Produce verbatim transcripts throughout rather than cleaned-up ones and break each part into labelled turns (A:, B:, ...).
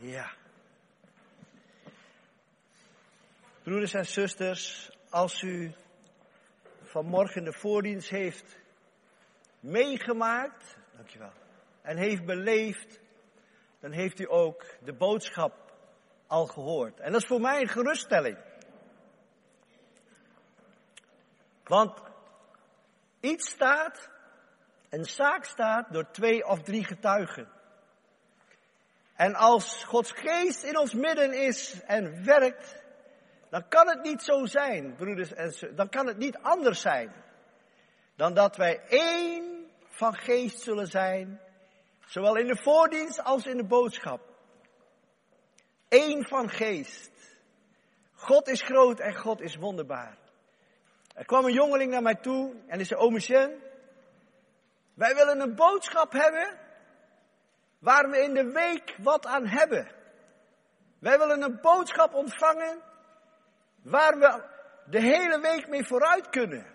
A: Ja. Broeders en zusters, als u vanmorgen de voordienst heeft meegemaakt, dankjewel, en heeft beleefd, dan heeft u ook de boodschap al gehoord. En dat is voor mij een geruststelling. Want iets staat, een zaak staat door twee of drie getuigen. En als Gods geest in ons midden is en werkt, dan kan het niet zo zijn, broeders en zusters, dan kan het niet anders zijn dan dat wij één van geest zullen zijn, zowel in de voordienst als in de boodschap. Eén van geest. God is groot en God is wonderbaar. Er kwam een jongeling naar mij toe en die zei, Ome Sjen, wij willen een boodschap hebben waar we in de week wat aan hebben. Wij willen een boodschap ontvangen waar we de hele week mee vooruit kunnen.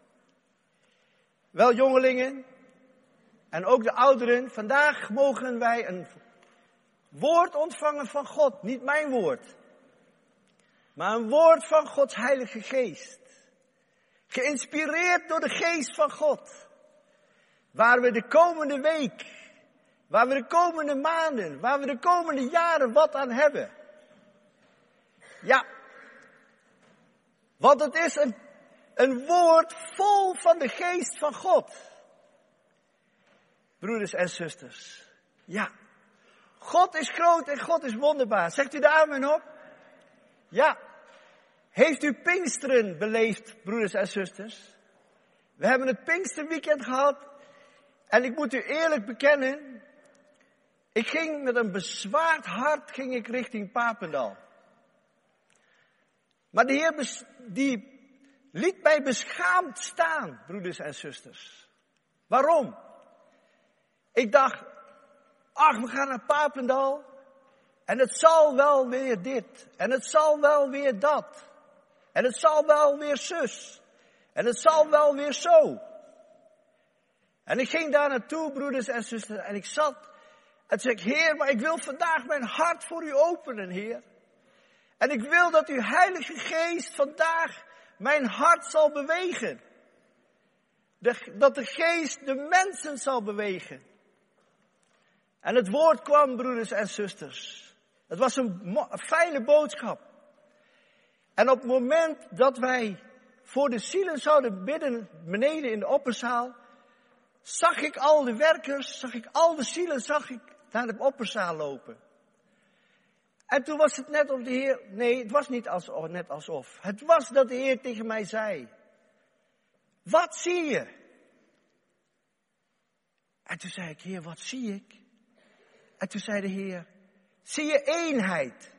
A: Wel jongelingen en ook de ouderen, vandaag mogen wij een woord ontvangen van God. Niet mijn woord, maar een woord van Gods Heilige Geest. Geïnspireerd door de Geest van God. Waar we de komende week, waar we de komende maanden, waar we de komende jaren wat aan hebben. Ja, want het is een, een woord vol van de Geest van God. Broeders en zusters, ja. God is groot en God is wonderbaar. Zegt u de amen op? Ja. Heeft u Pinksteren beleefd, broeders en zusters? We hebben het Pinksterweekend gehad. En ik moet u eerlijk bekennen. Ik ging met een bezwaard hart ging ik richting Papendal. Maar de Heer bes, die liet mij beschaamd staan, broeders en zusters. Waarom? Ik dacht, ach, we gaan naar Papendal. En het zal wel weer dit. En het zal wel weer dat. En het zal wel weer zus. En het zal wel weer zo. En ik ging daar naartoe, broeders en zusters. En ik zat. En toen zei ik, Heer, maar ik wil vandaag mijn hart voor u openen, Heer. En ik wil dat uw Heilige Geest vandaag mijn hart zal bewegen. De, dat de Geest de mensen zal bewegen. En het woord kwam, broeders en zusters. Het was een, mo- een fijne boodschap. En op het moment dat wij voor de zielen zouden bidden, beneden in de opperzaal, zag ik al de werkers, zag ik al de zielen, zag ik naar de opperzaal lopen. En toen was het net of de Heer, nee, het was niet als, net alsof. Het was dat de Heer tegen mij zei, wat zie je? En toen zei ik, Heer, wat zie ik? En toen zei de Heer, zie je eenheid?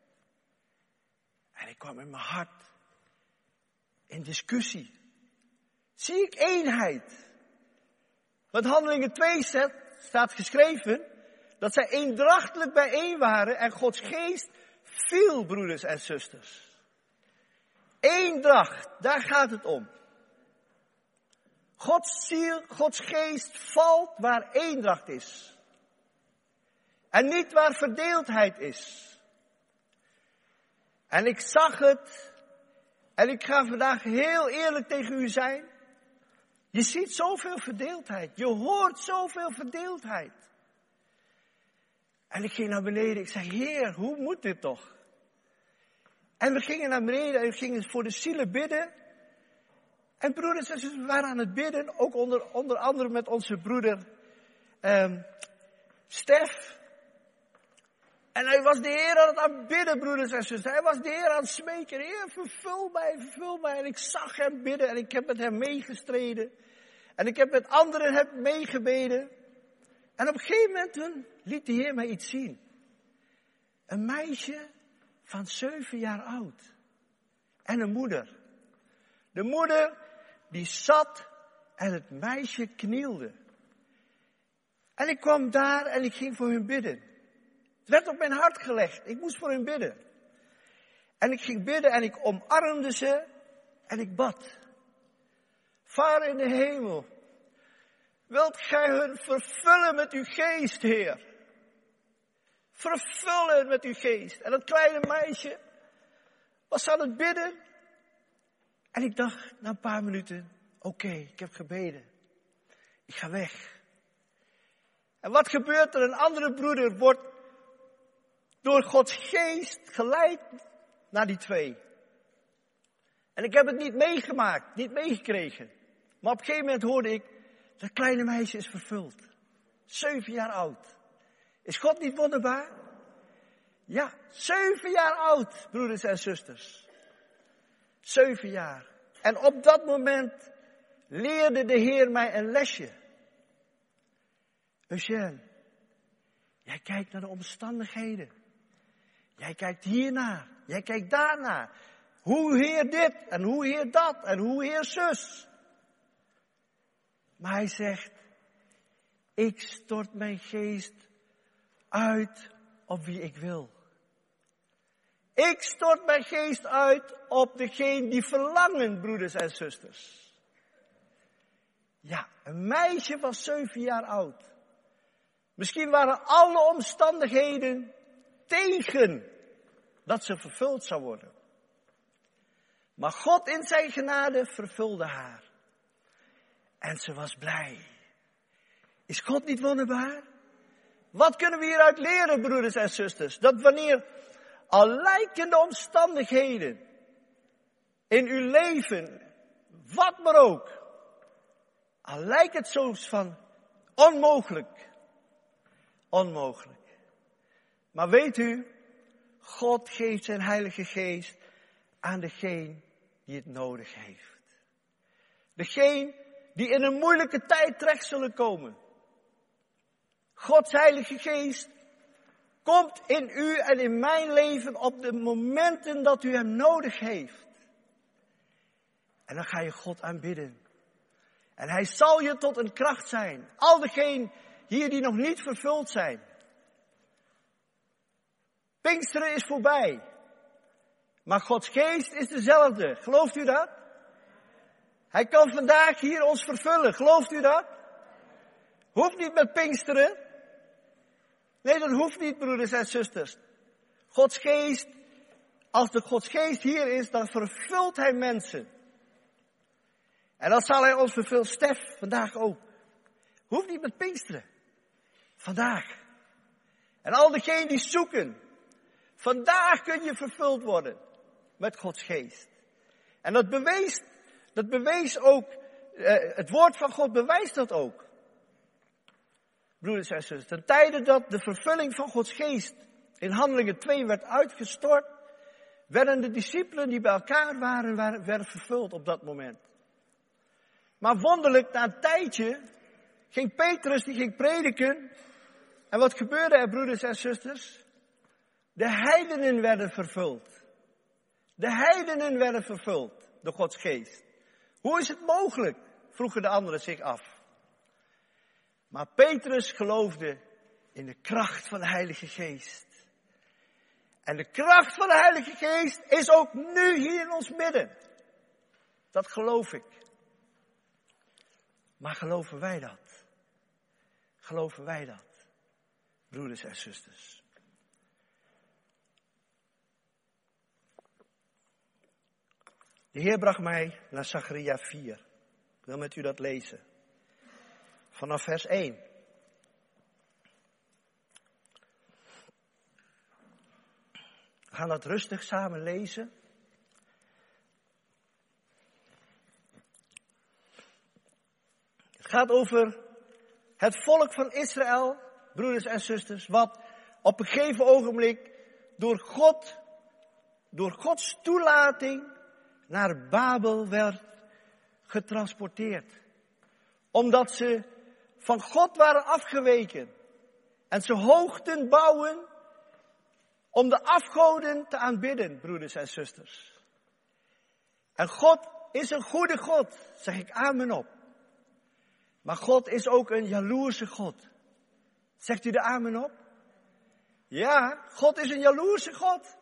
A: En ik kwam in mijn hart in discussie. Zie ik eenheid? Want Handelingen twee staat geschreven dat zij eendrachtelijk bijeen waren en Gods geest viel, broeders en zusters. Eendracht, daar gaat het om. Gods ziel, Gods geest valt waar eendracht is. En niet waar verdeeldheid is. En ik zag het. En ik ga vandaag heel eerlijk tegen u zijn. Je ziet zoveel verdeeldheid. Je hoort zoveel verdeeldheid. En ik ging naar beneden. Ik zei, Heer, hoe moet dit toch? En we gingen naar beneden en we gingen voor de zielen bidden. En broeders en zusters, we waren aan het bidden. Ook onder, onder andere met onze broeder um, Stef. En hij was de Heer aan het aanbidden, broeders en zusters. Hij was de Heer aan het smeken. Heer, vervul mij, vervul mij. En ik zag hem bidden en ik heb met hem meegestreden. En ik heb met anderen heb meegebeden. En op een gegeven moment liet de Heer mij iets zien. Een meisje van zeven jaar oud. En een moeder. De moeder die zat en het meisje knielde. En ik kwam daar en ik ging voor hun bidden. Het werd op mijn hart gelegd. Ik moest voor hen bidden. En ik ging bidden en ik omarmde ze en ik bad. Vader in de hemel, wilt gij hun vervullen met uw geest, Heer? Vervullen met uw geest. En dat kleine meisje was aan het bidden. En ik dacht na een paar minuten, oké, okay, ik heb gebeden. Ik ga weg. En wat gebeurt er? Een andere broeder wordt door Gods geest geleid naar die twee. En ik heb het niet meegemaakt, niet meegekregen. Maar op een gegeven moment hoorde ik, dat kleine meisje is vervuld. Zeven jaar oud. Is God niet wonderbaar? Ja, zeven jaar oud, broeders en zusters. Zeven jaar. En op dat moment leerde de Heer mij een lesje. Eugène, jij kijkt naar de omstandigheden. Jij kijkt hiernaar, jij kijkt daarnaar. Hoe Heer dit en hoe Heer dat en hoe Heer zus. Maar hij zegt, ik stort mijn geest uit op wie ik wil. Ik stort mijn geest uit op degene die verlangen, broeders en zusters. Ja, een meisje van zeven jaar oud. Misschien waren alle omstandigheden tegen dat ze vervuld zou worden. Maar God in zijn genade vervulde haar. En ze was blij. Is God niet wonderbaar? Wat kunnen we hieruit leren, broeders en zusters? Dat wanneer al lijken de omstandigheden in uw leven, wat maar ook, al lijkt het zo van onmogelijk, onmogelijk. Maar weet u, God geeft zijn Heilige Geest aan degene die het nodig heeft. Degene die in een moeilijke tijd terecht zullen komen. Gods Heilige Geest komt in u en in mijn leven op de momenten dat u hem nodig heeft. En dan ga je God aanbidden. En hij zal je tot een kracht zijn. Al degenen hier die nog niet vervuld zijn. Pinksteren is voorbij. Maar Gods geest is dezelfde. Gelooft u dat? Hij kan vandaag hier ons vervullen. Gelooft u dat? Hoeft niet met Pinksteren. Nee, dat hoeft niet, broeders en zusters. Gods geest, als de Gods geest hier is, dan vervult hij mensen. En dan zal hij ons vervullen. Stef, vandaag ook. Hoeft niet met Pinksteren. Vandaag. En al diegenen die zoeken. Vandaag kun je vervuld worden met Gods geest. En dat bewees, dat bewees ook, eh, het woord van God bewijst dat ook. Broeders en zusters, ten tijde dat de vervulling van Gods geest in Handelingen twee werd uitgestort, werden de discipelen die bij elkaar waren, waren werden vervuld op dat moment. Maar wonderlijk, na een tijdje, ging Petrus, die ging prediken. En wat gebeurde er, broeders en zusters? De heidenen werden vervuld. De heidenen werden vervuld door Gods geest. Hoe is het mogelijk? Vroegen de anderen zich af. Maar Petrus geloofde in de kracht van de Heilige Geest. En de kracht van de Heilige Geest is ook nu hier in ons midden. Dat geloof ik. Maar geloven wij dat? Geloven wij dat? Broeders en zusters. De Heer bracht mij naar Zacharia vier. Ik wil met u dat lezen. Vanaf vers één. We gaan dat rustig samen lezen. Het gaat over het volk van Israël, broeders en zusters, wat op een gegeven ogenblik door God, door Gods toelating naar Babel werd getransporteerd. Omdat ze van God waren afgeweken. En ze hoogten bouwen om de afgoden te aanbidden, broeders en zusters. En God is een goede God, zeg ik amen op. Maar God is ook een jaloerse God. Zegt u de amen op? Ja, God is een jaloerse God.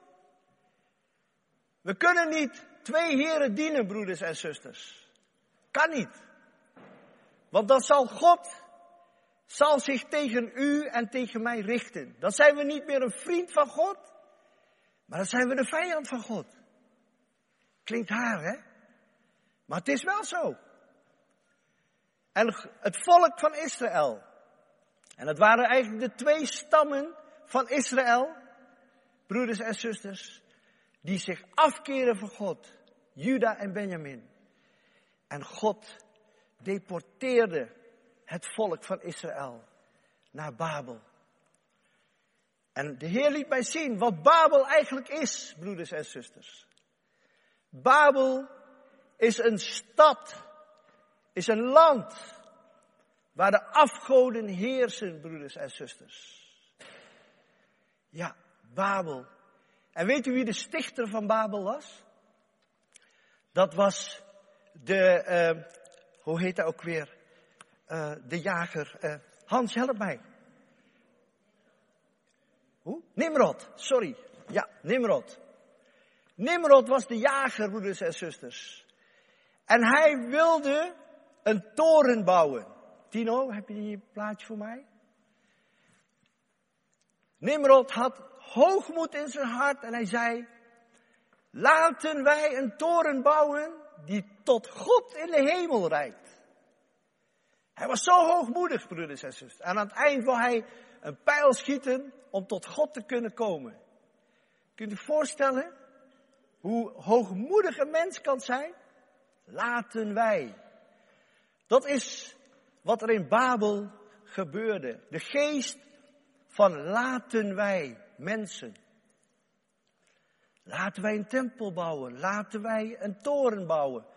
A: We kunnen niet twee heren dienen, broeders en zusters. Kan niet. Want dan zal God zal zich tegen u en tegen mij richten. Dan zijn we niet meer een vriend van God, maar dan zijn we de vijand van God. Klinkt haar, hè? Maar het is wel zo. En het volk van Israël, en dat waren eigenlijk de twee stammen van Israël, broeders en zusters, die zich afkeren van God, Juda en Benjamin. En God deporteerde het volk van Israël naar Babel. En de Heer liet mij zien wat Babel eigenlijk is, broeders en zusters. Babel is een stad, is een land waar de afgoden heersen, broeders en zusters. Ja, Babel. En weet u wie de stichter van Babel was? Dat was de, uh, hoe heet hij ook weer? Uh, de jager. Uh, Hans, help mij. Hoe? Nimrod, sorry. Ja, Nimrod. Nimrod was de jager, broeders en zusters. En hij wilde een toren bouwen. Tino, heb je die plaatje voor mij? Nimrod had hoogmoed in zijn hart en hij zei, laten wij een toren bouwen die tot God in de hemel reikt. Hij was zo hoogmoedig, broeders en zusters. En aan het eind wil hij een pijl schieten om tot God te kunnen komen. Kunt u voorstellen hoe hoogmoedig een mens kan zijn? Laten wij. Dat is wat er in Babel gebeurde. De geest van laten wij mensen. Laten wij een tempel bouwen. Laten wij een toren bouwen.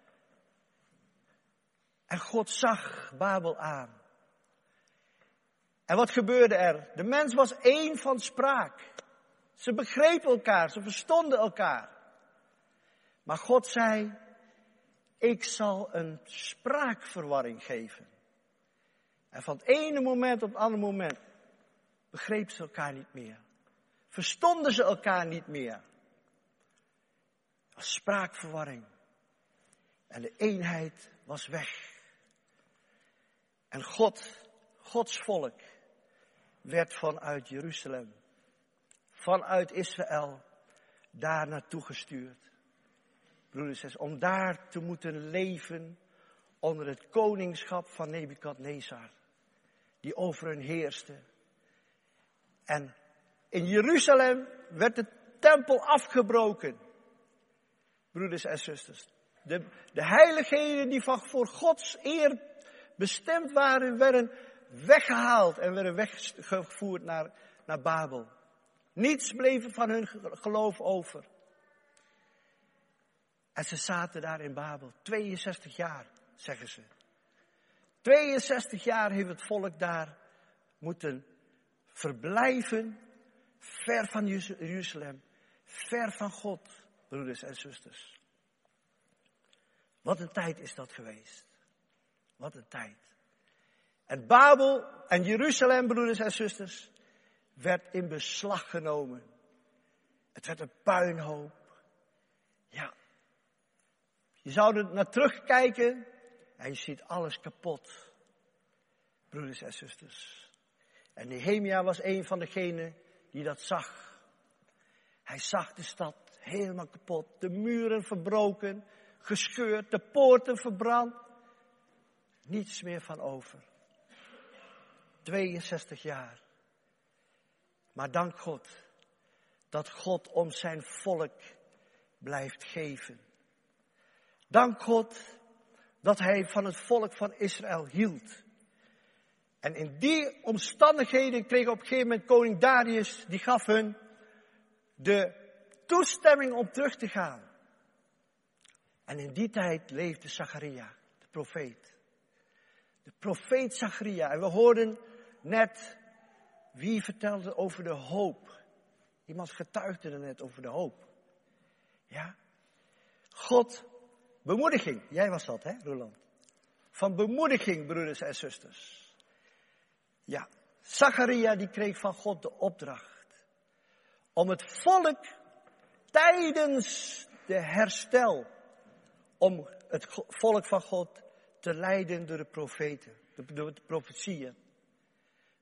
A: En God zag Babel aan. En wat gebeurde er? De mens was één van spraak. Ze begrepen elkaar, ze verstonden elkaar. Maar God zei, ik zal een spraakverwarring geven. En van het ene moment op het andere moment begrepen ze elkaar niet meer. Verstonden ze elkaar niet meer. Het was spraakverwarring. En de eenheid was weg. En God, Gods volk, werd vanuit Jeruzalem, vanuit Israël, daar naartoe gestuurd. Broeders en zusters, om daar te moeten leven onder het koningschap van Nebukadnezar, die over hen heerste. En in Jeruzalem werd de tempel afgebroken. Broeders en zusters, de, de heiligheden die van voor Gods eer bestemd waren, werden weggehaald en werden weggevoerd naar, naar Babel. Niets bleef van hun geloof over. En ze zaten daar in Babel, tweeënzestig jaar, zeggen ze. tweeënzestig jaar heeft het volk daar moeten verblijven, ver van Jeruzalem, ver van God, broeders en zusters. Wat een tijd is dat geweest. Wat een tijd. En Babel en Jeruzalem, broeders en zusters, werd in beslag genomen. Het werd een puinhoop. Ja. Je zou er naar terugkijken en je ziet alles kapot. Broeders en zusters. En Nehemia was een van degenen die dat zag. Hij zag de stad helemaal kapot. De muren verbroken, gescheurd, de poorten verbrand. Niets meer van over. tweeënzestig jaar. Maar dank God dat God om zijn volk blijft geven. Dank God dat hij van het volk van Israël hield. En in die omstandigheden kreeg op een gegeven moment koning Darius, die gaf hun de toestemming om terug te gaan. En in die tijd leefde Zacharia, de profeet. De profeet Zacharia. En we hoorden net, wie vertelde over de hoop? Iemand getuigde er net over de hoop. Ja. God, bemoediging. Jij was dat, hè, Roland? Van bemoediging, broeders en zusters. Ja. Zacharia die kreeg van God de opdracht om het volk tijdens de herstel, om het volk van God te leiden door de profeten, door de profetieën.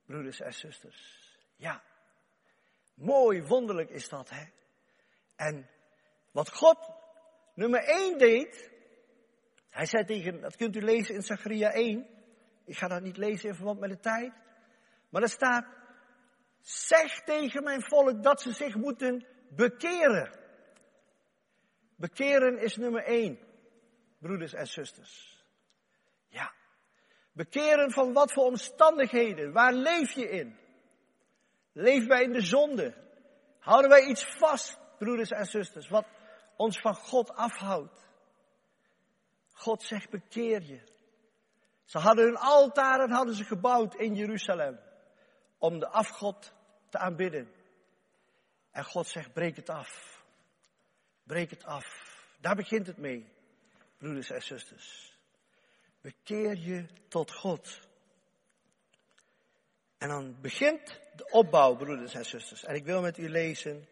A: broeders en zusters. Ja, mooi, wonderlijk is dat, hè. En wat God nummer één deed, hij zei tegen, dat kunt u lezen in Zacharia één. Ik ga dat niet lezen in verband met de tijd. Maar er staat, zeg tegen mijn volk dat ze zich moeten bekeren. Bekeren is nummer één, broeders en zusters. Ja, bekeren van wat voor omstandigheden, waar leef je in? Leven wij in de zonde? Houden wij iets vast, broeders en zusters, wat ons van God afhoudt? God zegt, bekeer je. Ze hadden hun altaren hadden ze gebouwd in Jeruzalem om de afgod te aanbidden. En God zegt, breek het af. Breek het af. Daar begint het mee, broeders en zusters. Bekeer je tot God. En dan begint de opbouw, broeders en zusters. En ik wil met u lezen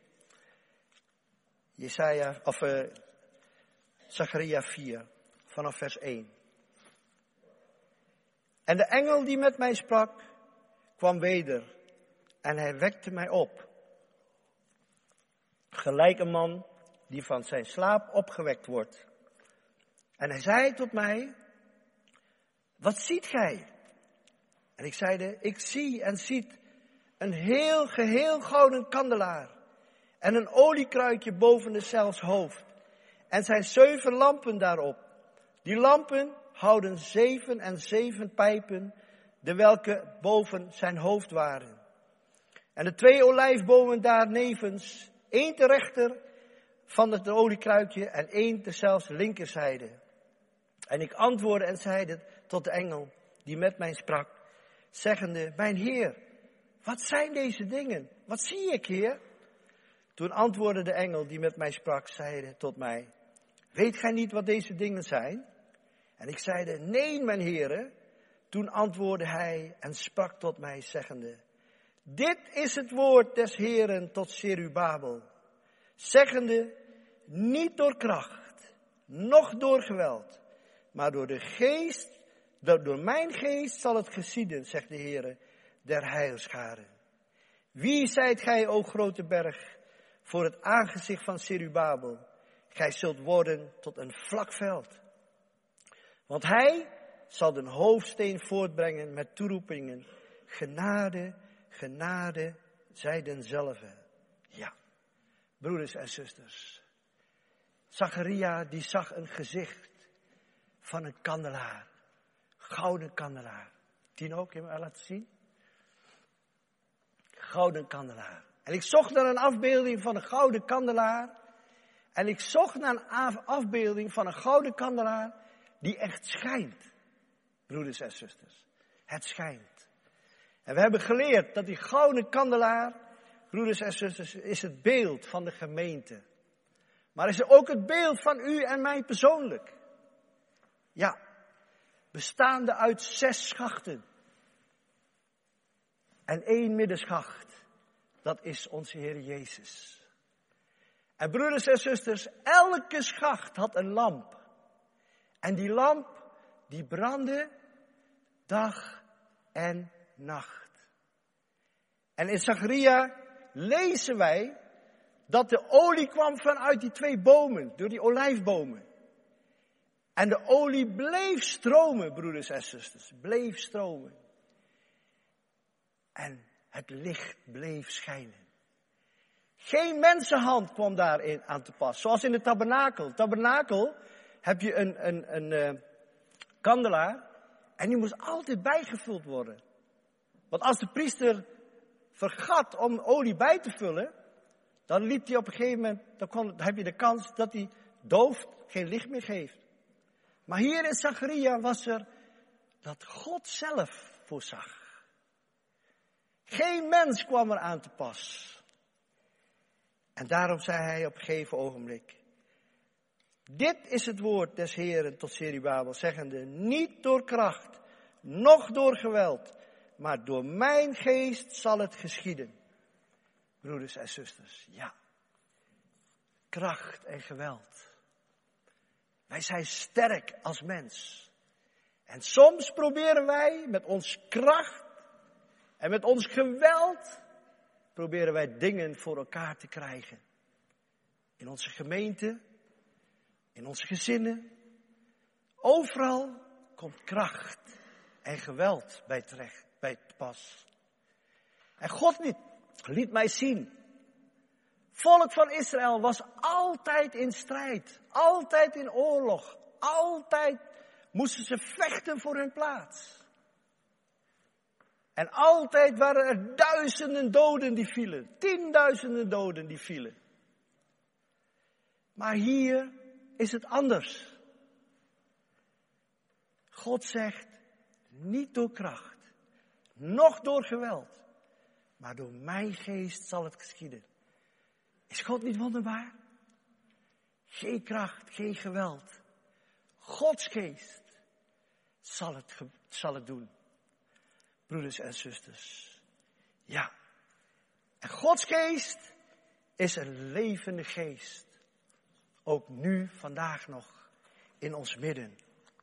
A: Jesaja, of uh, Zacharia vier, vanaf vers één. En de engel die met mij sprak, kwam weder en hij wekte mij op. Gelijk een man die van zijn slaap opgewekt wordt. En hij zei tot mij, wat ziet gij? En ik zeide, ik zie en ziet een heel geheel gouden kandelaar en een oliekruikje boven deszelfs hoofd. En zijn zeven lampen daarop. Die lampen houden zeven en zeven pijpen, de welke boven zijn hoofd waren. En de twee olijfbomen daarnevens, één ter rechter van het oliekruikje en één terzelfs linkerzijde. En ik antwoordde en zeide tot de engel die met mij sprak, zeggende, mijn Heer, wat zijn deze dingen? Wat zie ik, Heer? Toen antwoordde de engel die met mij sprak, zeide tot mij, weet gij niet wat deze dingen zijn? En ik zeide, nee, mijn Heere. Toen antwoordde hij en sprak tot mij, zeggende, dit is het woord des Heeren tot Zerubabel, zeggende, niet door kracht, noch door geweld, maar door de geest, door mijn geest zal het geschieden, zegt de Heere, der heilscharen. Wie zijt gij, o grote berg, voor het aangezicht van Zerubabel? Gij zult worden tot een vlak veld. Want hij zal de hoofdsteen voortbrengen met toeroepingen. Genade, genade, zij denzelve. Ja, broeders en zusters. Zacharia die zag een gezicht van een kandelaar. Gouden kandelaar. Tien ook, heb je me laten zien? Gouden kandelaar. En ik zocht naar een afbeelding van een gouden kandelaar. En ik zocht naar een afbeelding van een gouden kandelaar die echt schijnt. Broeders en zusters. Het schijnt. En we hebben geleerd dat die gouden kandelaar, broeders en zusters, is het beeld van de gemeente. Maar is er ook het beeld van u en mij persoonlijk. Ja, bestaande uit zes schachten. En één middenschacht. Dat is onze Heer Jezus. En broeders en zusters, elke schacht had een lamp. En die lamp, die brandde dag en nacht. En in Zacharia lezen wij dat de olie kwam vanuit die twee bomen, door die olijfbomen. En de olie bleef stromen, broeders en zusters, bleef stromen. En het licht bleef schijnen. Geen mensenhand kwam daarin aan te pas, zoals in de tabernakel. Tabernakel heb je een, een, een uh, kandelaar en die moest altijd bijgevuld worden. Want als de priester vergat om olie bij te vullen, dan liep hij op een gegeven moment, dan, kon, dan heb je de kans dat hij dooft, geen licht meer geeft. Maar hier in Zacharia was er dat God zelf voorzag. Geen mens kwam er aan te pas. En daarom zei hij op een gegeven ogenblik, dit is het woord des Heeren tot Zerubabel, zeggende, niet door kracht, noch door geweld, maar door mijn geest zal het geschieden. Broeders en zusters, ja. Kracht en geweld. Wij zijn sterk als mens. En soms proberen wij met ons kracht En met ons geweld proberen wij dingen voor elkaar te krijgen. In onze gemeente, in onze gezinnen. Overal komt kracht en geweld bij terecht, bij te pas. En God liet, liet mij zien. Volk van Israël was altijd in strijd. Altijd in oorlog. Altijd moesten ze vechten voor hun plaats. En altijd waren er duizenden doden die vielen. Tienduizenden doden die vielen. Maar hier is het anders. God zegt, niet door kracht, noch door geweld, maar door mijn geest zal het geschieden. Is God niet wonderbaar? Geen kracht, geen geweld. Gods geest zal het, zal het doen. Broeders en zusters. Ja. En Gods geest is een levende geest. Ook nu, vandaag nog, in ons midden.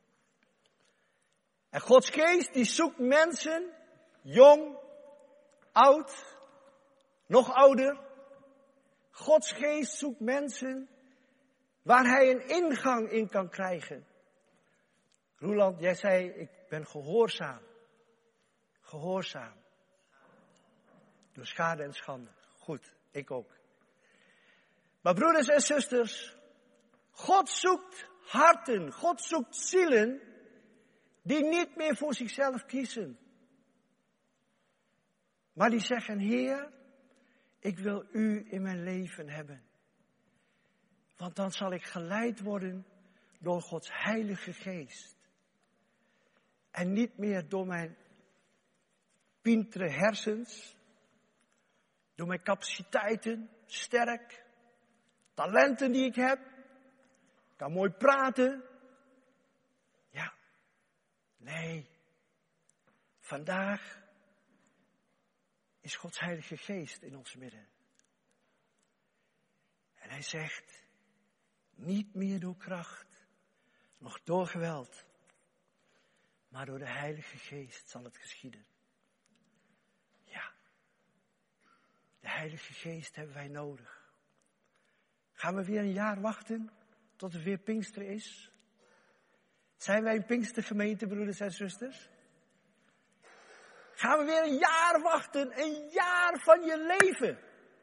A: En Gods geest die zoekt mensen, jong, oud, nog ouder. Gods geest zoekt mensen waar hij een ingang in kan krijgen. Roeland, jij zei, ik ben gehoorzaam. Gehoorzaam. Door schade en schande. Goed, ik ook. Maar broeders en zusters, God zoekt harten, God zoekt zielen die niet meer voor zichzelf kiezen. Maar die zeggen, Heer, ik wil u in mijn leven hebben. Want dan zal ik geleid worden door Gods heilige geest. En niet meer door mijn pintere hersens, door mijn capaciteiten, sterk, talenten die ik heb, ik kan mooi praten. Ja, nee, vandaag is Gods heilige geest in ons midden. En hij zegt, niet meer door kracht, nog door geweld, maar door de heilige geest zal het geschieden. Ja, de heilige geest hebben wij nodig. Gaan we weer een jaar wachten tot het weer Pinksteren is? Zijn wij een Pinkstergemeente, broeders en zusters? Gaan we weer een jaar wachten, een jaar van je leven?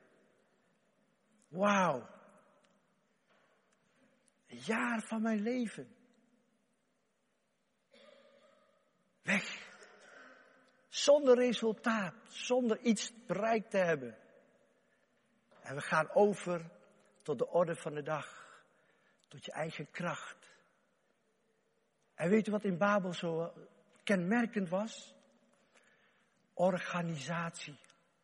A: Wauw. Een jaar van mijn leven. Weg. Zonder resultaat, zonder iets bereikt te hebben. En we gaan over tot de orde van de dag. Tot je eigen kracht. En weet u wat in Babel zo kenmerkend was? Organisatie.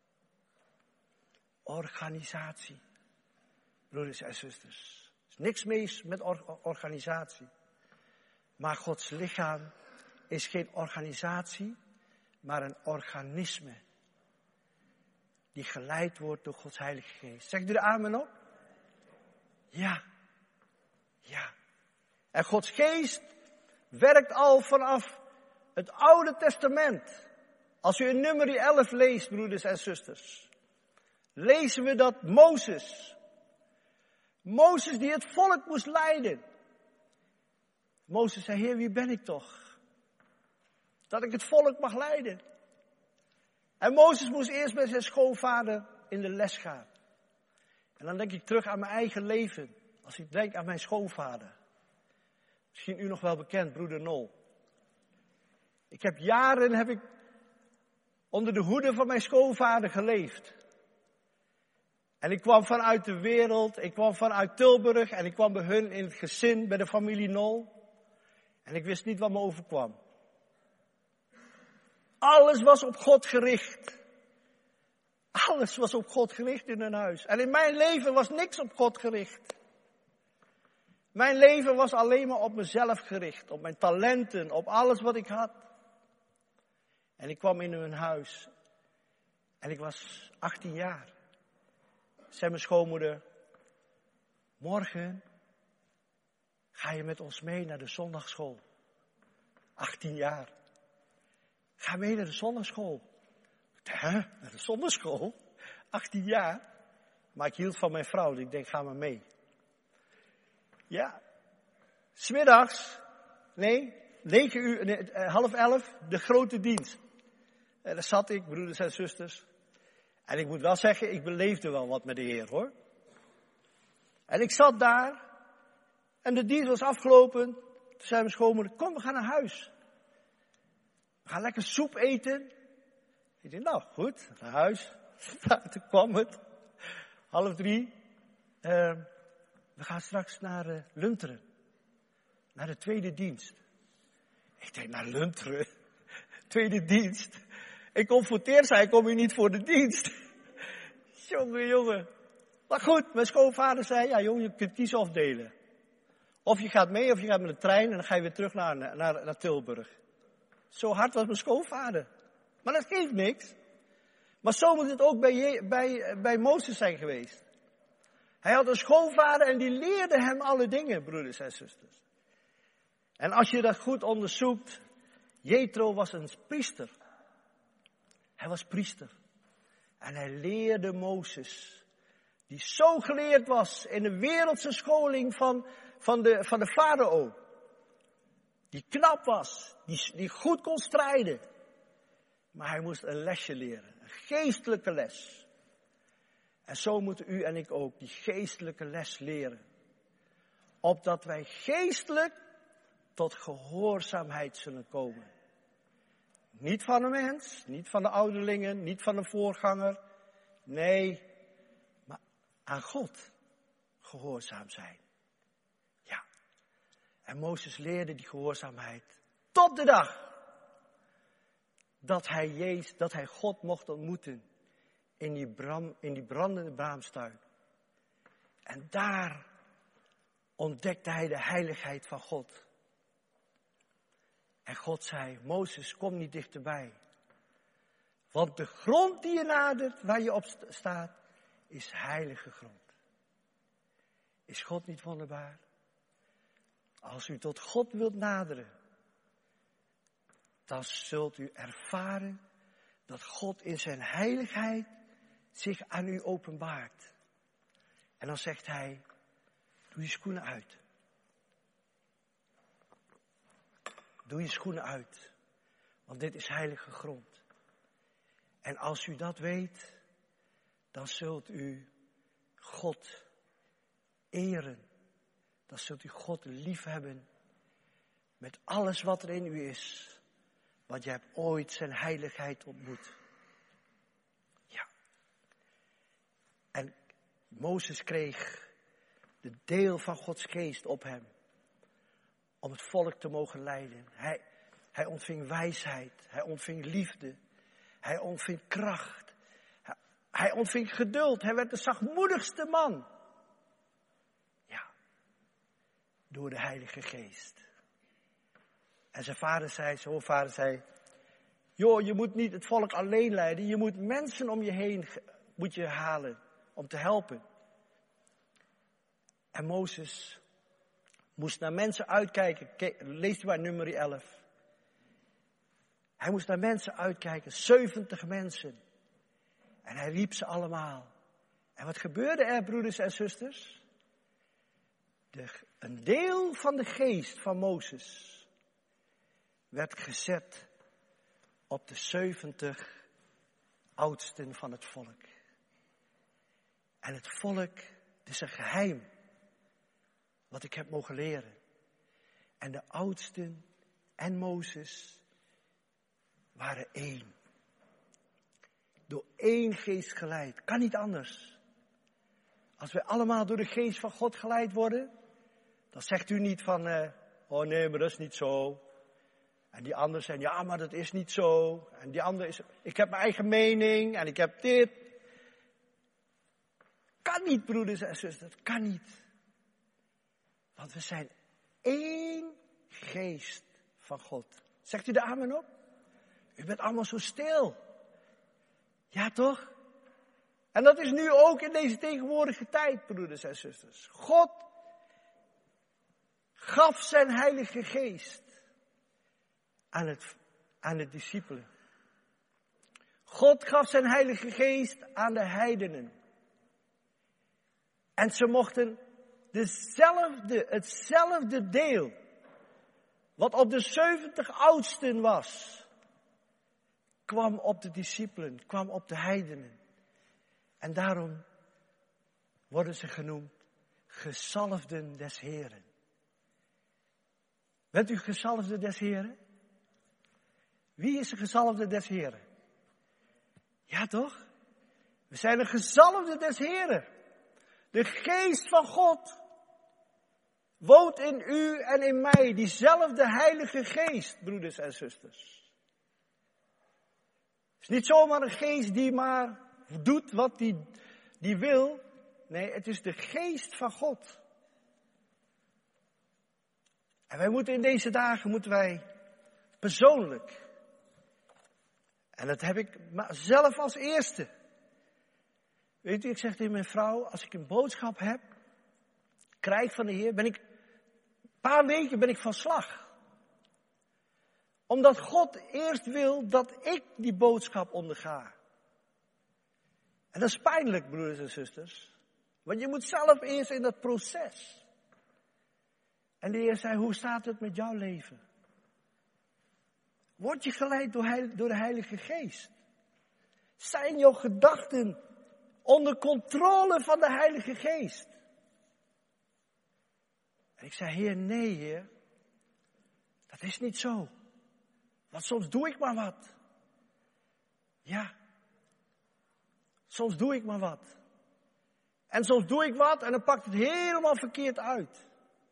A: Organisatie. Broeders en zusters. Er is niks mis met or- organisatie. Maar Gods lichaam is geen organisatie, maar een organisme. Die geleid wordt door Gods Heilige Geest. Zegt u de amen op? Ja. Ja. En Gods Geest werkt al vanaf het Oude Testament. Als u in Numeri elf leest, broeders en zusters, lezen we dat Mozes, Mozes die het volk moest leiden. Mozes zei, Heer, wie ben ik toch? Dat ik het volk mag leiden. En Mozes moest eerst met zijn schoonvader in de les gaan. En dan denk ik terug aan mijn eigen leven. Als ik denk aan mijn schoonvader. Misschien u nog wel bekend, broeder Nol. Ik heb jaren heb ik onder de hoede van mijn schoonvader geleefd. En ik kwam vanuit de wereld, ik kwam vanuit Tilburg en ik kwam bij hun in het gezin, bij de familie Nol. En ik wist niet wat me overkwam. Alles was op God gericht. Alles was op God gericht in hun huis. En in mijn leven was niks op God gericht. Mijn leven was alleen maar op mezelf gericht, op mijn talenten, op alles wat ik had. En ik kwam in hun huis. En ik was achttien jaar. Zei mijn schoonmoeder, morgen ga je met ons mee naar de zondagschool. achttien jaar. Ga mee naar de zondagschool. Ik Hè? Naar de zonderschool? achttien jaar? Maar ik hield van mijn vrouw, dus ik denk, ga maar mee. Ja. 'S Middags, nee, negen uur, nee, half elf, de grote dienst. En daar zat ik, broeders en zusters. En ik moet wel zeggen, ik beleefde wel wat met de Heer, hoor. En ik zat daar. En de dienst was afgelopen. Toen zei mijn schoonmoeder, kom, we gaan naar huis. We gaan lekker soep eten. Ik dacht, nou goed, naar huis. Toen kwam het. Half drie. Uh, we gaan straks naar uh, Lunteren. Naar de tweede dienst. Ik denk, naar Lunteren? Tweede dienst? Ik confronteer zij, ik kom hier niet voor de dienst. Jongen, jongen. Maar goed, mijn schoonvader zei, ja jongen, je kunt kiezen of delen. Of je gaat mee of je gaat met de trein en dan ga je weer terug naar, naar, naar Tilburg. Zo hard was mijn schoonvader. Maar dat geeft niks. Maar zo moet het ook bij, bij, bij Mozes zijn geweest. Hij had een schoonvader en die leerde hem alle dingen, broeders en zusters. En als je dat goed onderzoekt, Jethro was een priester. Hij was priester. En hij leerde Mozes, die zo geleerd was in de wereldse scholing van, van de, van de farao. Die knap was, die, die goed kon strijden. Maar hij moest een lesje leren, een geestelijke les. En zo moeten u en ik ook die geestelijke les leren. Opdat wij geestelijk tot gehoorzaamheid zullen komen. Niet van een mens, niet van de ouderlingen, niet van een voorganger. Nee, maar aan God gehoorzaam zijn. Ja. En Mozes leerde die gehoorzaamheid tot de dag dat hij, Jezus, dat hij God mocht ontmoeten in die, bram, in die brandende braamstuin. En daar ontdekte hij de heiligheid van God. En God zei, Mozes, kom niet dichterbij. Want de grond die je nadert, waar je op staat, is heilige grond. Is God niet wonderbaar? Als u tot God wilt naderen, dan zult u ervaren dat God in zijn heiligheid zich aan u openbaart. En dan zegt hij, doe je schoenen uit. Doe je schoenen uit, want dit is heilige grond. En als u dat weet, dan zult u God eren. Dan zult u God liefhebben met alles wat er in u is. Want je hebt ooit zijn heiligheid ontmoet. Ja. En Mozes kreeg de deel van Gods geest op hem. Om het volk te mogen leiden. Hij, hij ontving wijsheid. Hij ontving liefde. Hij ontving kracht. Hij, hij ontving geduld. Hij werd de zachtmoedigste man. Ja. Door de Heilige Geest. En zijn vader zei, zijn vader zei, joh, je moet niet het volk alleen leiden. Je moet mensen om je heen moet je halen om te helpen. En Mozes moest naar mensen uitkijken. Kijk, leest u maar nummer elf. Hij moest naar mensen uitkijken, zeventig mensen. En hij riep ze allemaal. En wat gebeurde er, broeders en zusters? De, een deel van de geest van Mozes werd gezet op de zeventig oudsten van het volk. En het volk, het is een geheim wat ik heb mogen leren. En de oudsten en Mozes waren één. Door één geest geleid. Kan niet anders. Als wij allemaal door de geest van God geleid worden, dan zegt u niet van, uh, oh nee, maar dat is niet zo. En die anderen zeggen, ja, maar dat is niet zo. En die andere is, ik heb mijn eigen mening en ik heb dit. Kan niet, broeders en zusters, dat kan niet. Want we zijn één geest van God. Zegt u de amen op? U bent allemaal zo stil. Ja, toch? En dat is nu ook in deze tegenwoordige tijd, broeders en zusters. God gaf zijn Heilige Geest aan het, aan de discipelen. God gaf zijn Heilige Geest aan de heidenen. En ze mochten dezelfde, hetzelfde deel, wat op de zeventig oudsten was, kwam op de discipelen, kwam op de heidenen. En daarom worden ze genoemd gezalfden des Heren. Bent u gezalfde des Heren? Wie is de gezalfde des Heren? Ja toch? We zijn de gezalfde des Heren. De geest van God woont in u en in mij. Diezelfde Heilige Geest, broeders en zusters. Het is niet zomaar een geest die maar doet wat die, die wil. Nee, het is de geest van God. En wij moeten in deze dagen, moeten wij persoonlijk, en dat heb ik zelf als eerste. Weet u, ik zeg tegen mijn vrouw, als ik een boodschap heb, krijg van de Heer, ben ik, een paar weken ben ik van slag. Omdat God eerst wil dat ik die boodschap onderga. En dat is pijnlijk, broeders en zusters. Want je moet zelf eerst in dat proces. En de Heer zei, hoe staat het met jouw leven? Word je geleid door, heil, door de Heilige Geest? Zijn jouw gedachten onder controle van de Heilige Geest? En ik zei, Heer, nee, Heer. Dat is niet zo. Want soms doe ik maar wat. Ja. Soms doe ik maar wat. En soms doe ik wat en dan pakt het helemaal verkeerd uit.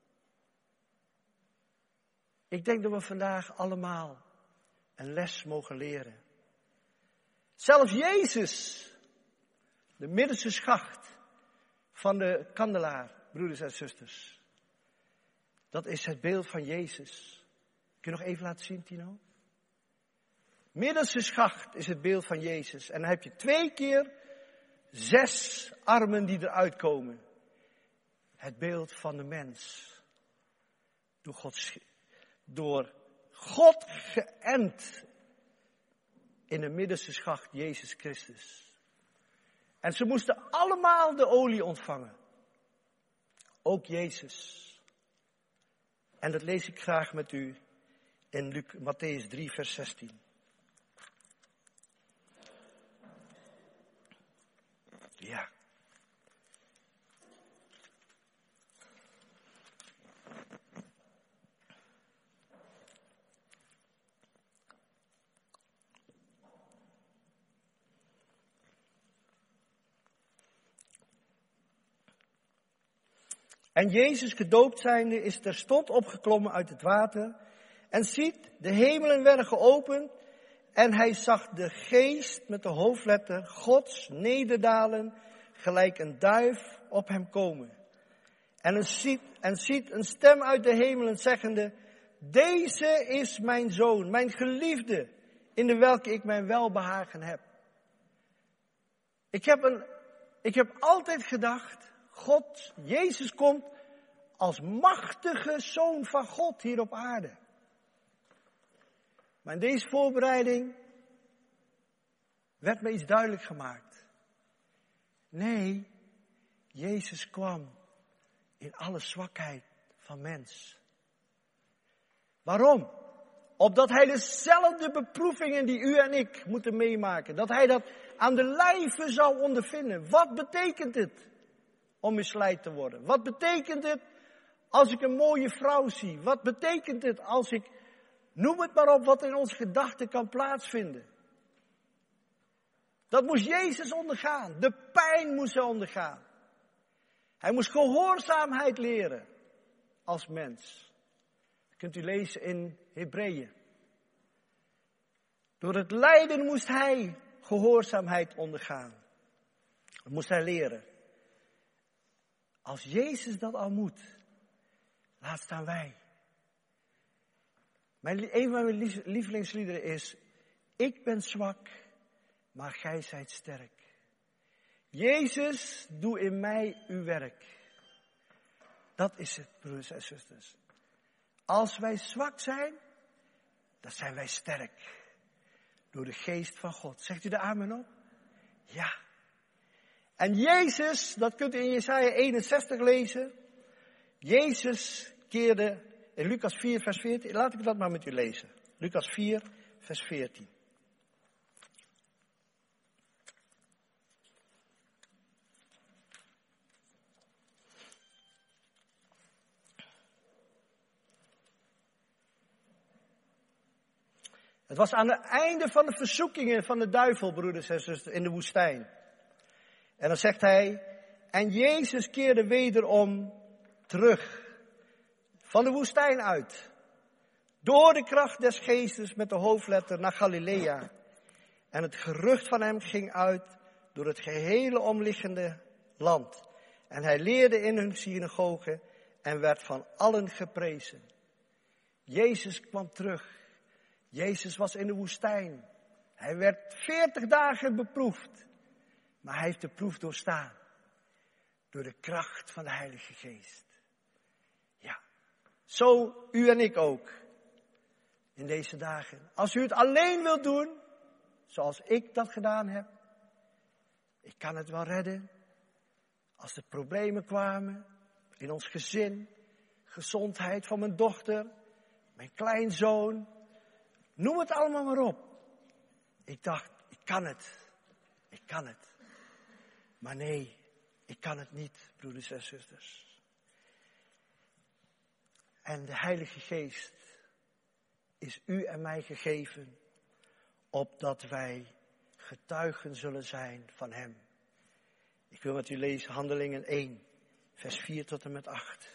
A: Ik denk dat we vandaag allemaal een les mogen leren. Zelfs Jezus, de middenste schacht van de kandelaar, broeders en zusters. Dat is het beeld van Jezus. Kun je nog even laten zien, Tino? Middenste schacht is het beeld van Jezus. En dan heb je twee keer zes armen die eruit komen. Het beeld van de mens. Door God, door God geënt in de middenste schacht, Jezus Christus. En ze moesten allemaal de olie ontvangen. Ook Jezus. En dat lees ik graag met u in Luc, Matthäus drie, vers zestien. Ja. En Jezus, gedoopt zijnde, is terstond opgeklommen uit het water en ziet, de hemelen werden geopend en hij zag de geest met de hoofdletter Gods nederdalen, gelijk een duif op hem komen. En, een ziet, en ziet een stem uit de hemelen zeggende, deze is mijn zoon, mijn geliefde, in de welke ik mijn welbehagen heb. Ik heb, een, ik heb altijd gedacht, God, Jezus komt als machtige zoon van God hier op aarde. Maar in deze voorbereiding werd me iets duidelijk gemaakt. Nee, Jezus kwam in alle zwakheid van mens. Waarom? Opdat hij dezelfde beproevingen die u en ik moeten meemaken, dat hij dat aan de lijve zou ondervinden. Wat betekent het om misleid te worden? Wat betekent het als ik een mooie vrouw zie? Wat betekent het als ik, noem het maar op, wat in onze gedachten kan plaatsvinden? Dat moest Jezus ondergaan. De pijn moest hij ondergaan. Hij moest gehoorzaamheid leren als mens. Dat kunt u lezen in Hebreeën. Door het lijden moest hij gehoorzaamheid ondergaan. Dat moest hij leren. Als Jezus dat al moet, laat staan wij. Mijn, een van mijn lievelingsliederen is, ik ben zwak, maar gij zijt sterk. Jezus, doe in mij uw werk. Dat is het, broeders en zusters. Als wij zwak zijn, dan zijn wij sterk. Door de geest van God. Zegt u de amen op? Ja. En Jezus, dat kunt u in Jesaja eenenzestig lezen. Jezus keerde in Lucas vier vers veertien. Laat ik dat maar met u lezen. Lucas vier vers veertien. Het was aan het einde van de verzoekingen van de duivel, broeders en zusters, in de woestijn. En dan zegt hij, en Jezus keerde wederom terug, van de woestijn uit, door de kracht des geestes met de hoofdletter naar Galilea. En het gerucht van hem ging uit door het gehele omliggende land. En hij leerde in hun synagogen en werd van allen geprezen. Jezus kwam terug. Jezus was in de woestijn. Hij werd veertig dagen beproefd. Maar hij heeft de proef doorstaan. Door de kracht van de Heilige Geest. Ja, zo u en ik ook. In deze dagen. Als u het alleen wilt doen, zoals ik dat gedaan heb. Ik kan het wel redden. Als er problemen kwamen, in ons gezin, gezondheid van mijn dochter, mijn kleinzoon, noem het allemaal maar op. Ik dacht, ik kan het. Ik kan het. Maar nee, ik kan het niet, broeders en zusters. En de Heilige Geest is u en mij gegeven, opdat wij getuigen zullen zijn van hem. Ik wil met u lezen Handelingen één, vers vier tot en met acht.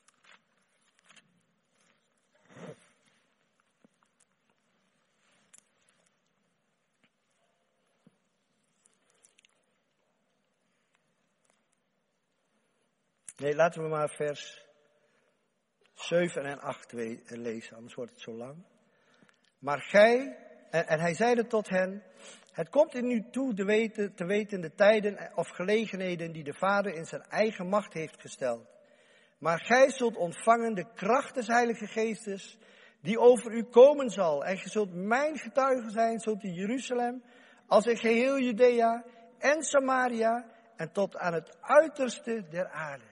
A: Nee, laten we maar vers zeven en acht lezen, anders wordt het zo lang. Maar gij, en, en hij zeide tot hen, het komt in u toe te weten, te weten de tijden of gelegenheden die de Vader in zijn eigen macht heeft gesteld. Maar gij zult ontvangen de kracht des Heilige Geestes, die over u komen zal. En gij zult mijn getuige zijn, zult in Jeruzalem, als in geheel Judea en Samaria en tot aan het uiterste der aarde.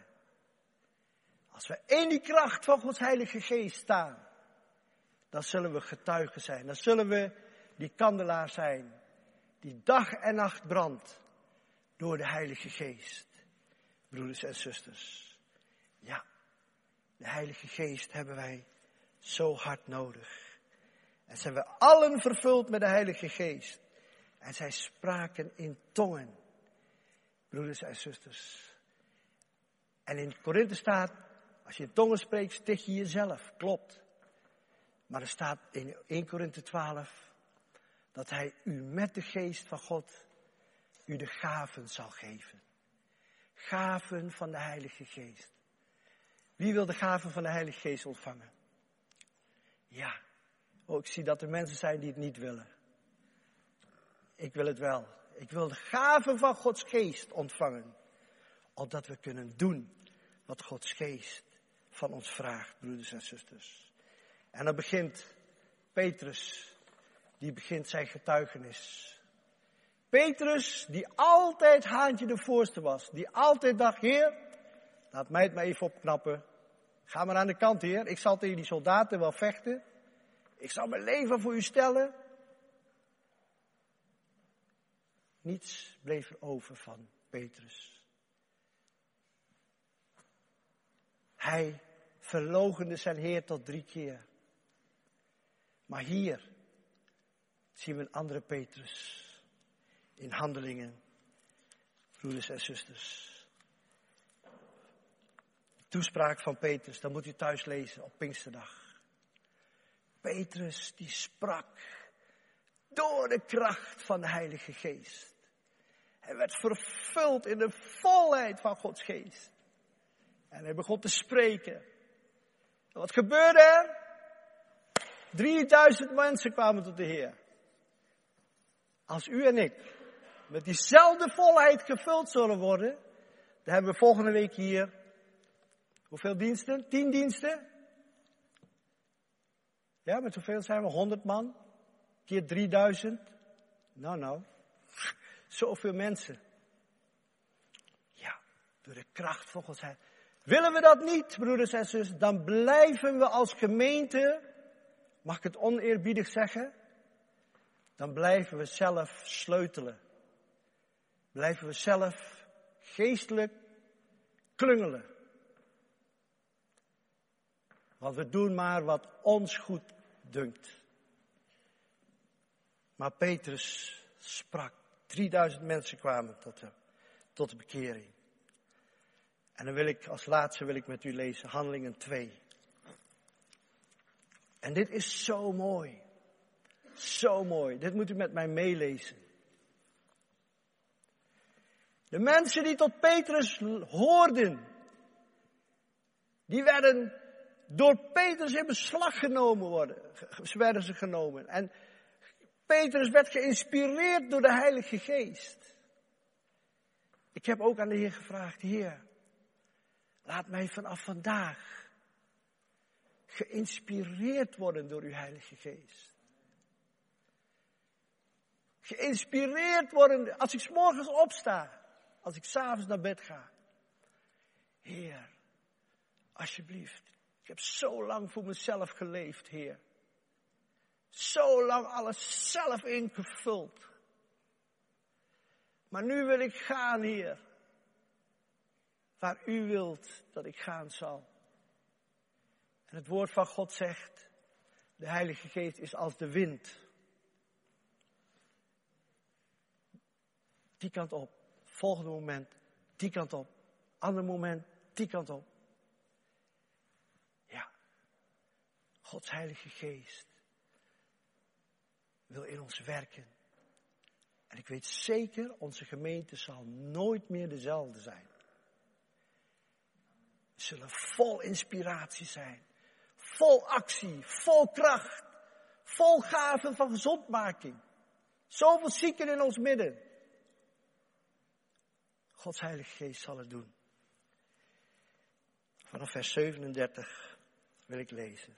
A: Als we in die kracht van Gods Heilige Geest staan, dan zullen we getuigen zijn. Dan zullen we die kandelaar zijn, die dag en nacht brandt door de Heilige Geest. Broeders en zusters, ja, de Heilige Geest hebben wij zo hard nodig. En zijn we allen vervuld met de Heilige Geest. En zij spraken in tongen, broeders en zusters. En in Korinthe staat, als je in tongen spreekt, sticht je jezelf. Klopt. Maar er staat in eerste Korinthe twaalf dat hij u met de geest van God u de gaven zal geven. Gaven van de Heilige Geest. Wie wil de gaven van de Heilige Geest ontvangen? Ja. Oh, ik zie dat er mensen zijn die het niet willen. Ik wil het wel. Ik wil de gaven van Gods Geest ontvangen. Opdat we kunnen doen wat Gods Geest van ons vraagt, broeders en zusters. En dan begint Petrus, die begint zijn getuigenis. Petrus, die altijd haantje de voorste was. Die altijd dacht, Heer, laat mij het maar even opknappen. Ga maar aan de kant, Heer. Ik zal tegen die soldaten wel vechten. Ik zal mijn leven voor u stellen. Niets bleef er over van Petrus. Hij verloochende zijn Heer tot drie keer. Maar hier zien we een andere Petrus. In Handelingen, broeders en zusters. De toespraak van Petrus, dat moet u thuis lezen op Pinksterdag. Petrus die sprak door de kracht van de Heilige Geest. Hij werd vervuld in de volheid van Gods Geest. En hij begon te spreken. En wat gebeurde er? drieduizend mensen kwamen tot de Heer. Als u en ik met diezelfde volheid gevuld zullen worden, dan hebben we volgende week hier, hoeveel diensten? Tien diensten? Ja, met hoeveel zijn we? Honderd man? keer drieduizend. Nou, nou. Zoveel mensen. Ja, door de kracht van Gods Heilige. Willen we dat niet, broeders en zusters, dan blijven we als gemeente, mag ik het oneerbiedig zeggen, dan blijven we zelf sleutelen. Blijven we zelf geestelijk klungelen. Want we doen maar wat ons goed dunkt. Maar Petrus sprak. drieduizend mensen kwamen tot de, tot de bekering. En dan wil ik, als laatste wil ik met u lezen, Handelingen twee. En dit is zo mooi. Zo mooi. Dit moet u met mij meelezen. De mensen die tot Petrus hoorden, die werden door Petrus in beslag genomen worden, werden ze genomen. En Petrus werd geïnspireerd door de Heilige Geest. Ik heb ook aan de Heer gevraagd, Heer, laat mij vanaf vandaag geïnspireerd worden door uw Heilige Geest. Geïnspireerd worden als ik 's morgens opsta, als ik 's avonds naar bed ga. Heer, alsjeblieft, ik heb zo lang voor mezelf geleefd, Heer. Zo lang alles zelf ingevuld. Maar nu wil ik gaan, Heer, waar u wilt dat ik gaan zal. En het woord van God zegt, de Heilige Geest is als de wind. Die kant op, volgende moment, die kant op, ander moment, die kant op. Ja, Gods Heilige Geest wil in ons werken. En ik weet zeker, onze gemeente zal nooit meer dezelfde zijn. We zullen vol inspiratie zijn. Vol actie, vol kracht. Vol gaven van gezondmaking. Zoveel zieken in ons midden. Gods Heilige Geest zal het doen. Vanaf vers zevenendertig wil ik lezen.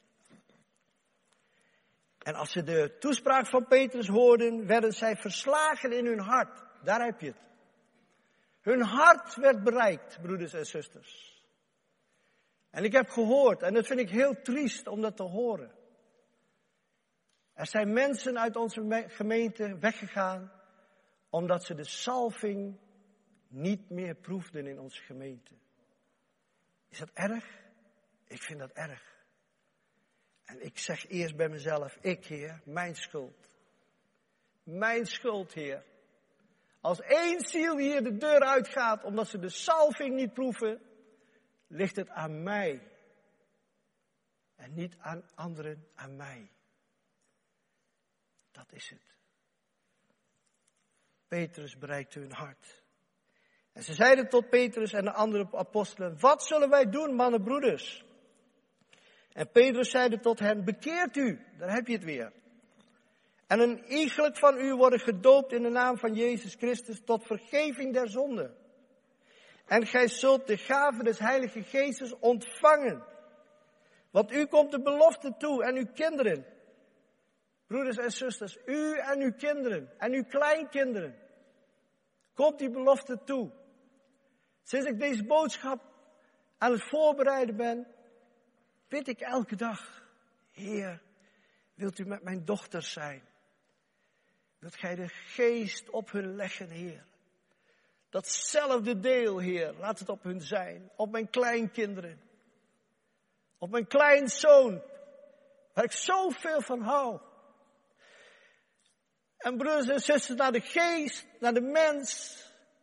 A: En als ze de toespraak van Petrus hoorden, werden zij verslagen in hun hart. Daar heb je het. Hun hart werd bereikt, broeders en zusters. En ik heb gehoord, en dat vind ik heel triest om dat te horen. Er zijn mensen uit onze gemeente weggegaan, omdat ze de salving niet meer proefden in onze gemeente. Is dat erg? Ik vind dat erg. En ik zeg eerst bij mezelf, ik Heer, mijn schuld. Mijn schuld, Heer. Als één ziel hier de deur uitgaat omdat ze de salving niet proeven, ligt het aan mij. En niet aan anderen, aan mij. Dat is het. Petrus bereikte hun hart. En ze zeiden tot Petrus en de andere apostelen, wat zullen wij doen, mannen, broeders? En Petrus zeide tot hen, bekeert u, daar heb je het weer. En een iegelijk van u worden gedoopt in de naam van Jezus Christus tot vergeving der zonden. En gij zult de gave des Heilige Geestes ontvangen. Want u komt de belofte toe en uw kinderen. Broeders en zusters, u en uw kinderen en uw kleinkinderen. Komt die belofte toe. Sinds ik deze boodschap aan het voorbereiden ben, bid ik elke dag, Heer, wilt u met mijn dochters zijn? Wilt gij de geest op hun leggen, Heer? Datzelfde deel, Heer, laat het op hun zijn. Op mijn kleinkinderen. Op mijn kleinzoon, waar ik zoveel van hou. En broeders en zusters, naar de geest, naar de mens,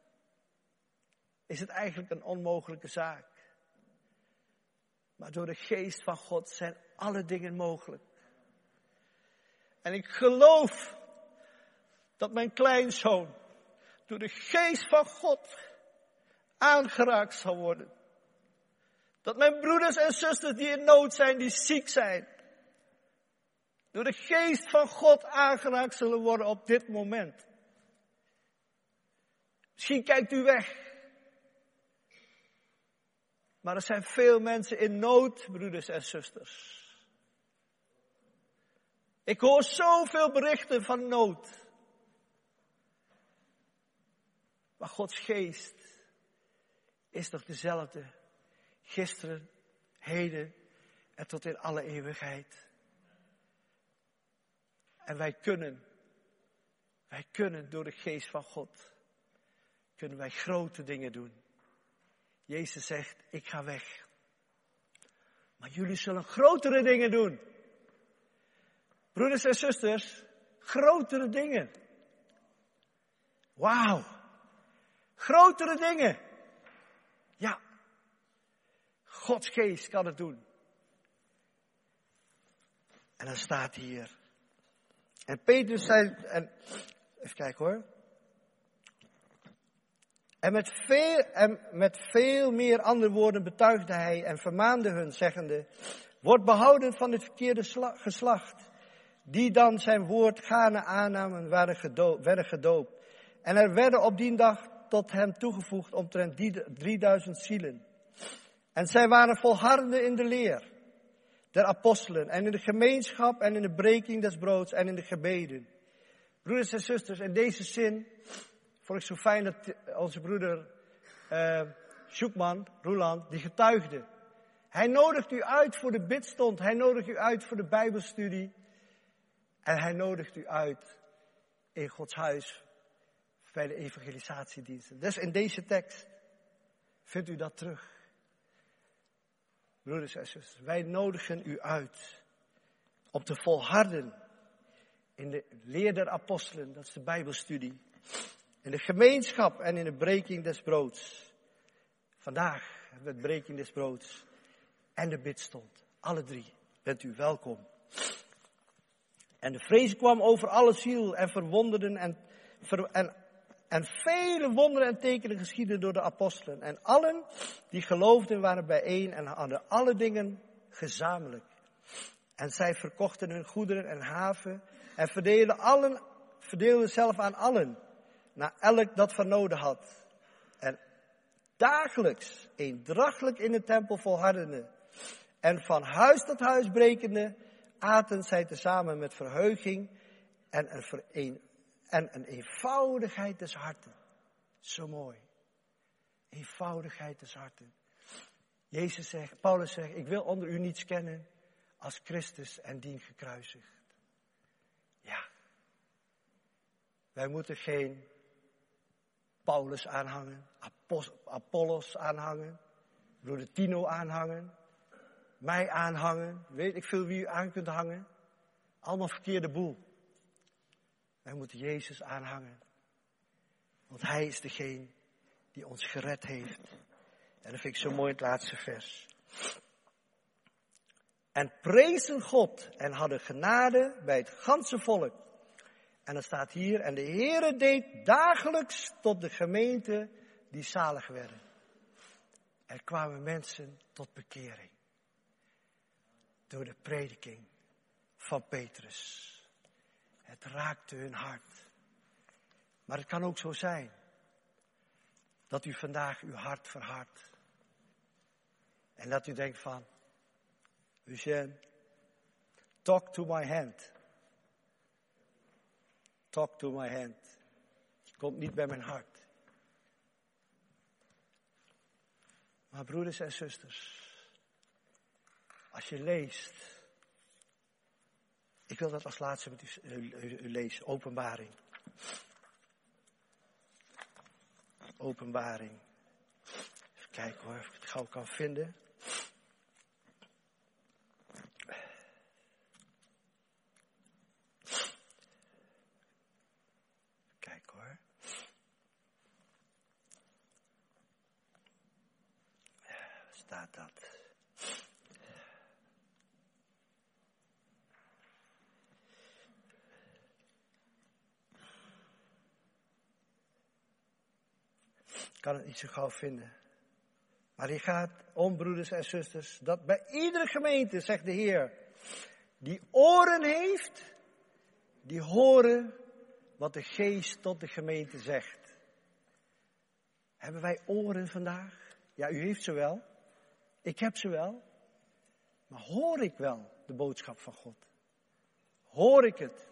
A: is het eigenlijk een onmogelijke zaak. Maar door de geest van God zijn alle dingen mogelijk. En ik geloof dat mijn kleinzoon door de geest van God aangeraakt zal worden. Dat mijn broeders en zusters die in nood zijn, die ziek zijn, door de geest van God aangeraakt zullen worden op dit moment. Misschien kijkt u weg. Maar er zijn veel mensen in nood, broeders en zusters. Ik hoor zoveel berichten van nood. Maar Gods geest is toch dezelfde. Gisteren, heden en tot in alle eeuwigheid. En wij kunnen, wij kunnen door de geest van God, kunnen wij grote dingen doen. Jezus zegt, ik ga weg. Maar jullie zullen grotere dingen doen. Broeders en zusters, grotere dingen. Wauw. Grotere dingen. Ja. Gods geest kan het doen. En dan staat hier. En Petrus zei, en, even kijken hoor. En met, veel, en met veel meer andere woorden betuigde hij en vermaande hun, zeggende, word behouden van het verkeerde sla, geslacht, die dan zijn woord gaarne aannamen, waren gedoopt, werden gedoopt. En er werden op die dag tot hem toegevoegd omtrent drieduizend zielen. En zij waren volharden in de leer der apostelen en in de gemeenschap en in de breking des broods en in de gebeden. Broeders en zusters, in deze zin vond ik zo fijn dat onze broeder uh, Sjoekman, Roeland, die getuigde. Hij nodigt u uit voor de bidstond, hij nodigt u uit voor de bijbelstudie en hij nodigt u uit in Gods huis bij de evangelisatiediensten. Dus in deze tekst vindt u dat terug. Broeders en zusters, wij nodigen u uit om te volharden in de leer der apostelen, dat is de bijbelstudie. In de gemeenschap en in de breking des broods. Vandaag hebben we het breking des broods en de bidstond. Alle drie bent u welkom. En de vrees kwam over alle ziel en verwonderden en, ver, en, en vele wonderen en tekenen geschieden door de apostelen. En allen die geloofden waren bijeen en hadden alle dingen gezamenlijk. En zij verkochten hun goederen en haven en verdeelden, allen, verdeelden zelf aan allen, naar elk dat van noden had. En dagelijks eendrachtelijk in de tempel volhardende en van huis tot huis brekende, aten zij tezamen met verheuging en een, vereen, en een eenvoudigheid des harten. Zo mooi. Eenvoudigheid des harten. Jezus zegt, Paulus zegt, ik wil onder u niets kennen als Christus en dien gekruisigd. Ja. Wij moeten geen Paulus aanhangen, Apollos aanhangen, broeder Tino aanhangen, mij aanhangen, weet ik veel wie u aan kunt hangen. Allemaal verkeerde boel. Wij moeten Jezus aanhangen. Want hij is degene die ons gered heeft. En dat vind ik zo mooi het laatste vers. En prezen God en hadden genade bij het ganse volk. En dan staat hier, en de Heere deed dagelijks tot de gemeente die zalig werden. Er kwamen mensen tot bekering. Door de prediking van Petrus. Het raakte hun hart. Maar het kan ook zo zijn dat u vandaag uw hart verhardt. En dat u denkt van, Eugène, talk to my hand. Talk to my hand. Je komt niet bij mijn hart. Maar broeders en zusters, als je leest, ik wil dat als laatste met u, u, u, u lezen, Openbaring. Openbaring. Even kijken hoor, of ik het gauw kan vinden. Kijk hoor. Waar staat dat? Ik kan het niet zo gauw vinden. Maar hier gaat om, broeders en zusters, dat bij iedere gemeente, zegt de Heer, die oren heeft, die horen wat de Geest tot de gemeente zegt. Hebben wij oren vandaag? Ja, u heeft ze wel. Ik heb ze wel. Maar hoor ik wel de boodschap van God? hoor ik het.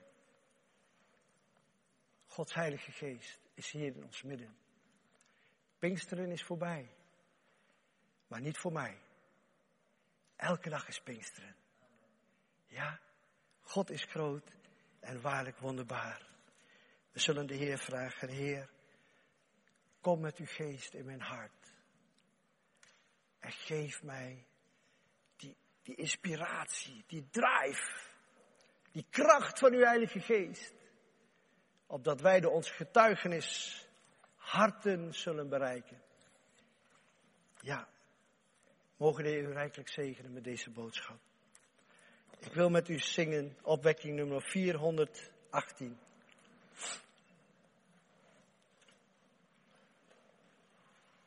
A: Gods Heilige Geest is hier in ons midden. Pinksteren is voorbij. Maar niet voor mij. Elke dag is Pinksteren. Ja, God is groot en waarlijk wonderbaar. We zullen de Heer vragen, Heer, kom met uw geest in mijn hart. En geef mij die, die inspiratie, die drive, die kracht van uw Heilige Geest. Opdat wij door ons getuigenis harten zullen bereiken. Ja, mogen de Heer u rijkelijk zegenen met deze boodschap. Ik wil met u zingen opwekking nummer vierhonderdachttien.